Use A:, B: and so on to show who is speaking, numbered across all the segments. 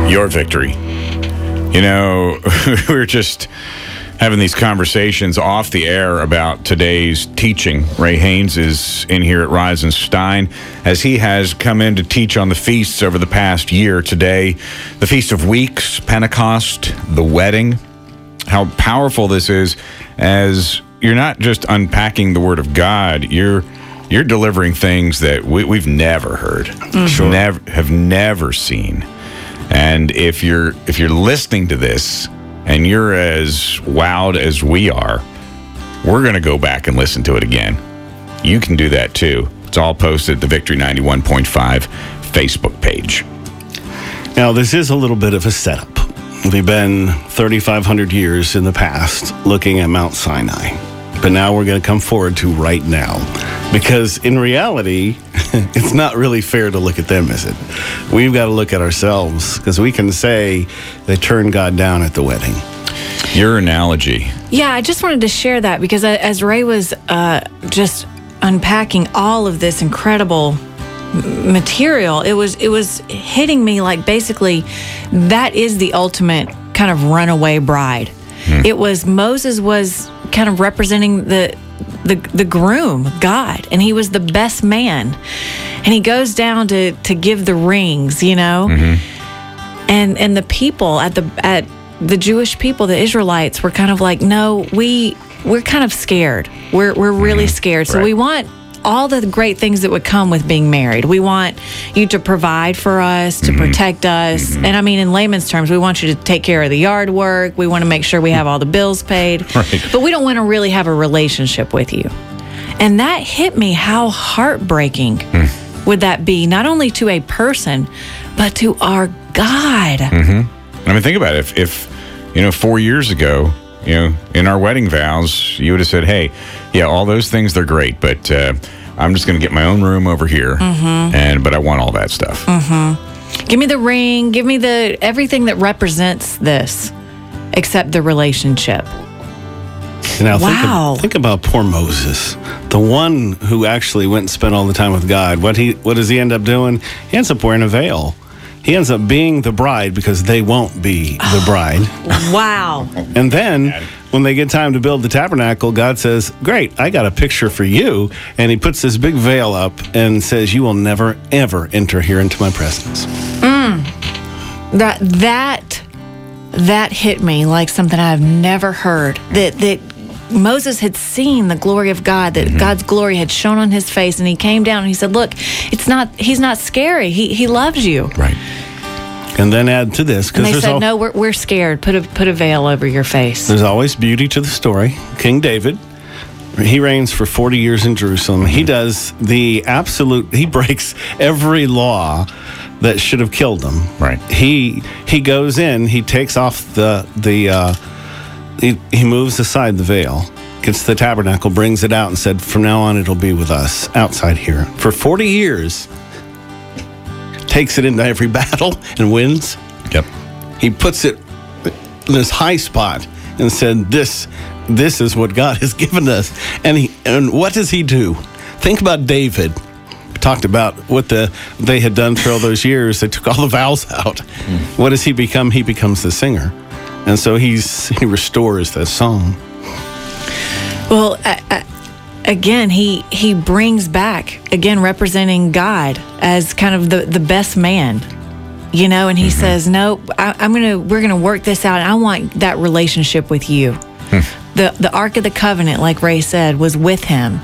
A: your victory. You know, we're just having these conversations off the air about today's teaching. Ray Haynes is in here at Rise and Stein as he has come in to teach on the feasts over the past year. Today, the Feast of Weeks, Pentecost, the wedding. How powerful this is as you're not just unpacking the Word of God, you're delivering things that we've never heard, have never seen. And if you're listening to this and you're as wowed as we are, we're going to go back and listen to it again. You can do that too. It's all posted at the Victory 91.5 Facebook page.
B: Now, this is a little bit of a setup. We've been 3,500 years in the past looking at Mount Sinai. But now we're going to come forward to right now. Because in reality, it's not really fair to look at them, is it? We've got to look at ourselves, because we can say they turned God down at the wedding.
A: Your analogy.
C: Yeah, I just wanted to share that because as Ray was just unpacking all of this incredible material, it was hitting me like basically that is the ultimate kind of runaway bride. It was Moses was kind of representing the groom, God, and he was the best man, and he goes down to give the rings, you know, and the people at the Jewish people, the Israelites, were kind of like, no, we're kind of scared. We're really scared. So we want all the great things that would come with being married. We want you to provide for us, to protect us. And I mean, in layman's terms, we want you to take care of the yard work. We want to make sure we have all the bills paid. Right. But we don't want to really have a relationship with you. And that hit me, how heartbreaking would that be, not only to a person, but to our God.
A: I mean, think about it. If 4 years ago, in our wedding vows, you would have said, hey, yeah, all those things, they're great, but I'm just going to get my own room over here, but I want all that stuff.
C: Give me the ring, give me everything that represents this, except the relationship.
B: Now, think about poor Moses, the one who actually went and spent all the time with God. What does he end up doing? He ends up wearing a veil. He ends up being the bride because they won't be the bride.
C: Wow.
B: And then when they get time to build the tabernacle, God says, great, I got a picture for you. And he puts this big veil up and says, you will never, ever enter here into my presence.
C: That hit me like something I've never heard. That Moses had seen the glory of God, that God's glory had shone on his face, and he came down and he said, look, he's not scary. He loves you.
B: Right. And then add to this,
C: and they said, no, we're scared. Put a veil over your face.
B: There's always beauty to the story. King David, he reigns for 40 years in Jerusalem. He does he breaks every law that should have killed him.
A: Right.
B: He goes in, he takes off he moves aside the veil, gets the tabernacle, brings it out, and said, from now on it'll be with us outside here. For 40 years, takes it into every battle and wins.
A: Yep.
B: He puts it in this high spot and said, this is what God has given us. And what does he do? Think about David. We talked about what they had done for all those years. They took all the vows out. What does he become? He becomes the singer. And so he restores that song.
C: Well, again, he brings back, again, representing God as kind of the best man, and he says, no, we're going to work this out. And I want that relationship with you. The Ark of the Covenant, like Ray said, was with him.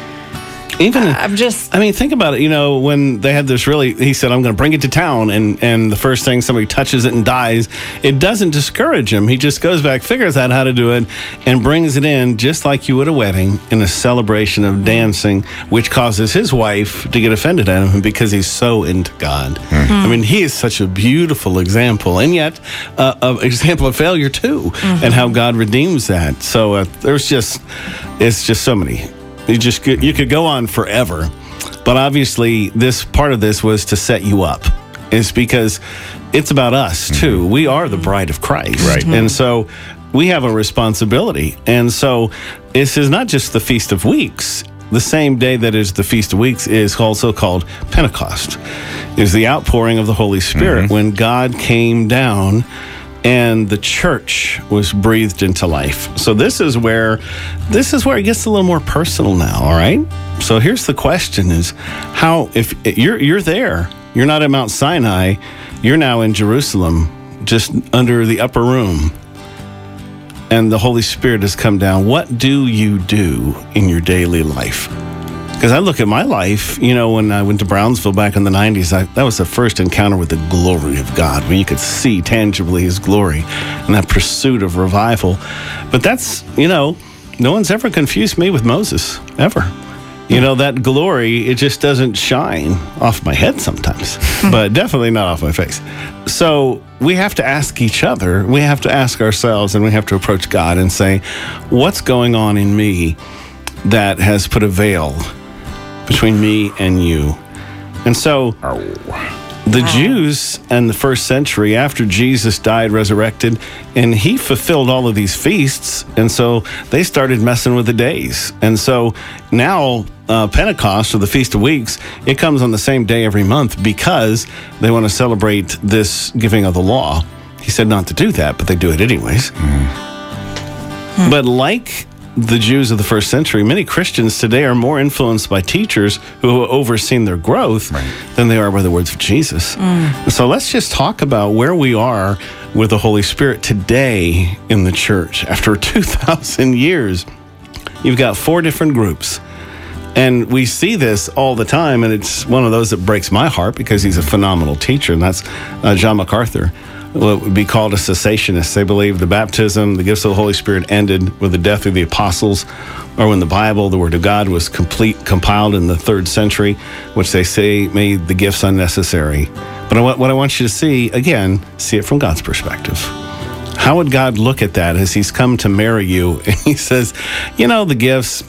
B: Think about it. When they had this he said, I'm going to bring it to town. And the first thing somebody touches it and dies, it doesn't discourage him. He just goes back, figures out how to do it, and brings it in just like you would a wedding in a celebration of dancing, which causes his wife to get offended at him because he's so into God. I mean, he is such a beautiful example, and yet an example of failure too, and how God redeems that. So it's just so many. You could go on forever, but obviously this part of this was to set you up. It's because it's about us too. We are the bride of Christ,
A: right?
B: And so we have a responsibility. And so this is not just the Feast of Weeks. the same day that is the Feast of Weeks is also called Pentecost. Is the outpouring of the Holy Spirit when God came down and the church was breathed into life. So this is where it gets a little more personal now, all right? So here's the question is how, if you're there, you're not at Mount Sinai, you're now in Jerusalem, just under the upper room, and the Holy Spirit has come down. What do you do in your daily life? Because I look at my life, when I went to Brownsville back in the 90s, that was the first encounter with the glory of God, where you could see tangibly his glory and that pursuit of revival. But that's, no one's ever confused me with Moses, ever. That glory, it just doesn't shine off my head sometimes, but definitely not off my face. So we have to ask each other, we have to ask ourselves, and we have to approach God and say, what's going on in me that has put a veil between me and you? And so the Jews in the first century, after Jesus died, resurrected, and he fulfilled all of these feasts, and so they started messing with the days. And so now Pentecost, or the Feast of Weeks, it comes on the same day every month because they want to celebrate this giving of the law. He said not to do that, but they do it anyways. But like the Jews of the first century, many Christians today are more influenced by teachers who have overseen their growth than they are by the words of Jesus. So let's just talk about where we are with the Holy Spirit today in the church. After 2,000 years, you've got 4 different groups. And we see this all the time, and it's one of those that breaks my heart because he's a phenomenal teacher, and that's John MacArthur. What would be called a cessationist. They believe the baptism, the gifts of the Holy Spirit ended with the death of the apostles, or when the Bible, the Word of God, was compiled in the 3rd century, which they say made the gifts unnecessary. But what I want you to see, again, see it from God's perspective. How would God look at that as he's come to marry you and he says, the gifts,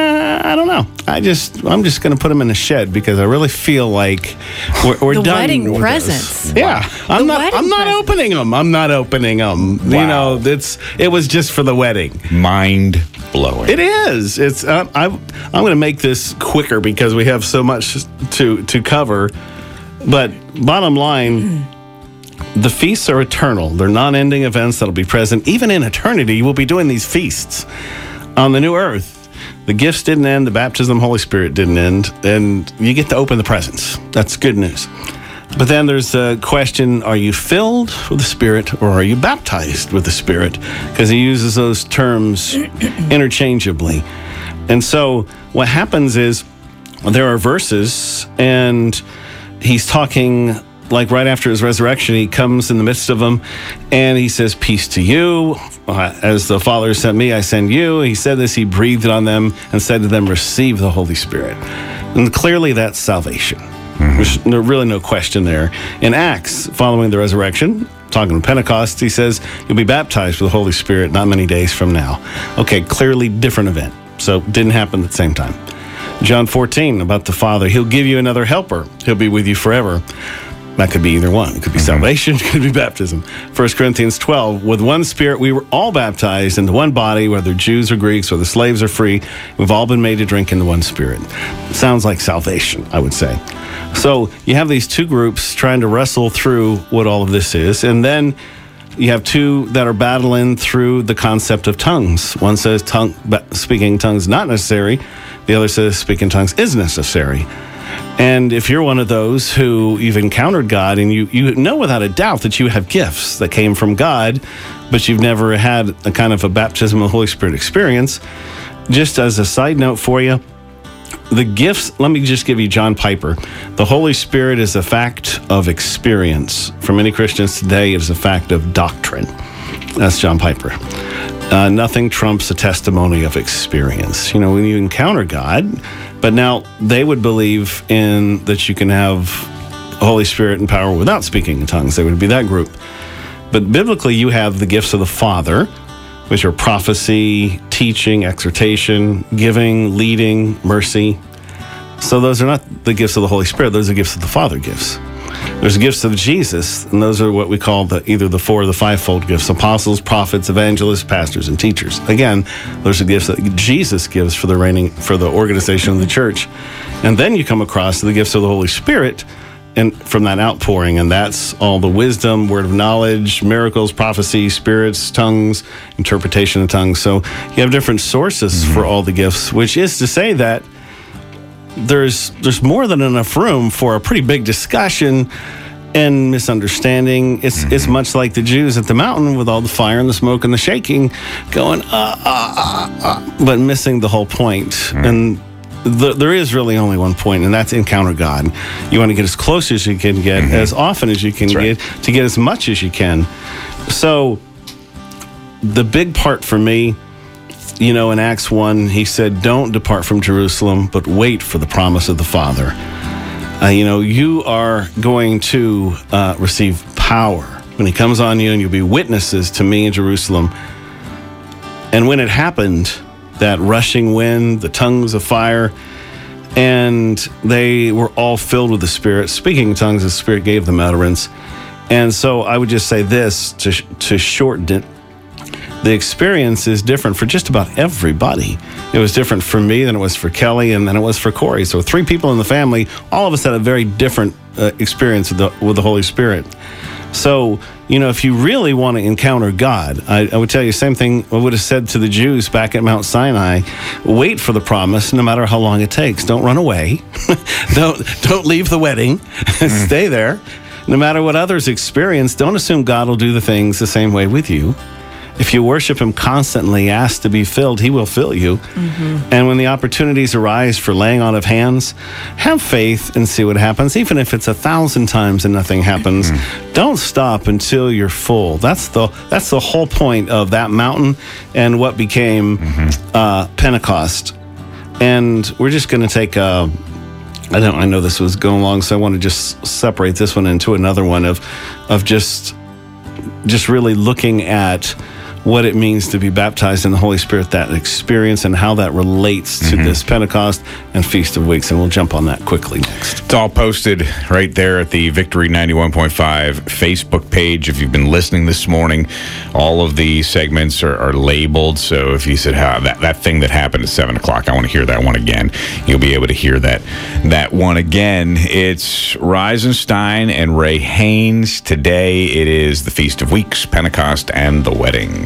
B: I don't know. I'm just going to put them in a shed because I really feel like we're
C: the
B: done
C: wedding
B: with
C: presents.
B: this. Yeah. I'm not opening them. I'm not opening them.
A: Wow.
B: It was just for the wedding.
A: Mind blowing.
B: It is. It's. I'm going to make this quicker because we have so much to cover. But bottom line, the feasts are eternal. They're non-ending events that'll be present. Even in eternity, we'll be doing these feasts on the new earth. The gifts didn't end. The baptism of the Holy Spirit didn't end. And you get to open the presents. That's good news. But then there's a question, are you filled with the Spirit or are you baptized with the Spirit? Because he uses those terms interchangeably. And so what happens is there are verses, and he's talking like right after his resurrection. He comes in the midst of them, and he says, peace to you. As the Father sent me, I send you. He said this, he breathed on them and said to them, receive the Holy Spirit. And clearly that's salvation. There's really no question there. In Acts, following the resurrection, talking to Pentecost, he says, you'll be baptized with the Holy Spirit not many days from now. Okay, clearly different event. So it didn't happen at the same time. John 14, about the Father, he'll give you another helper. He'll be with you forever. That could be either one. It could be salvation, it could be baptism. 1 Corinthians 12, with one Spirit we were all baptized into one body, whether Jews or Greeks, whether slaves or free. We've all been made to drink into one Spirit. Sounds like salvation, I would say. So you have these two groups trying to wrestle through what all of this is. And then you have two that are battling through the concept of tongues. One says speaking tongues not necessary. The other says speaking tongues is necessary. And if you're one of those who you've encountered God and you know without a doubt that you have gifts that came from God, but you've never had a kind of a baptism of the Holy Spirit experience, just as a side note for you, the gifts, let me just give you John Piper. The Holy Spirit is a fact of experience. For many Christians today, it is a fact of doctrine. That's John Piper. Nothing trumps a testimony of experience. You know, when you encounter God, but now they would believe in that you can have the Holy Spirit and power without speaking in tongues. They would be that group. But biblically, you have the gifts of the Father, which are prophecy, teaching, exhortation, giving, leading, mercy. So those are not the gifts of the Holy Spirit. Those are gifts of the Father gifts. There's gifts of Jesus, and those are what we call either the four or the fivefold gifts: apostles, prophets, evangelists, pastors, and teachers. Again, those are gifts that Jesus gives for the organization of the church. And then you come across the gifts of the Holy Spirit, and from that outpouring, and that's all the wisdom, word of knowledge, miracles, prophecy, spirits, tongues, interpretation of tongues. So you have different sources for all the gifts, which is to say that there's more than enough room for a pretty big discussion and misunderstanding. It's much like the Jews at the mountain with all the fire and the smoke and the shaking, going but missing the whole point. And there is really only one point, and that's encounter God. You want to get as close as you can get, as often as you can get, to get as much as you can. So the big part for me, in Acts 1, he said, don't depart from Jerusalem, but wait for the promise of the Father. You are going to receive power when he comes on you, and you'll be witnesses to me in Jerusalem. And when it happened, that rushing wind, the tongues of fire, and they were all filled with the Spirit, speaking in tongues, the Spirit gave them utterance. And so I would just say this, to shorten it, the experience is different for just about everybody. It was different for me than it was for Kelly, and then it was for Corey. So 3 people in the family, all of us had a very different experience with the Holy Spirit. So, if you really want to encounter God, I would tell you the same thing I would have said to the Jews back at Mount Sinai. Wait for the promise, no matter how long it takes. Don't run away. Don't leave the wedding. Stay there. No matter what others experience, don't assume God will do the things the same way with you. If you worship him constantly, ask to be filled, he will fill you. And when the opportunities arise for laying on of hands, have faith and see what happens. Even if it's 1,000 times and nothing happens, don't stop until you're full. That's the whole point of that mountain and what became Pentecost. And we're just going to take I know this was going long, so I want to just separate this one into another one of just really looking at what it means to be baptized in the Holy Spirit, that experience, and how that relates to this Pentecost and Feast of Weeks. And we'll jump on that quickly next.
A: It's all posted right there at the Victory 91.5 Facebook page. If you've been listening this morning, all of the segments are labeled. So if you said, that thing that happened at 7 o'clock, I want to hear that one again, you'll be able to hear that one again. It's Reisenstein and Ray Haynes. Today it is the Feast of Weeks, Pentecost, and the wedding.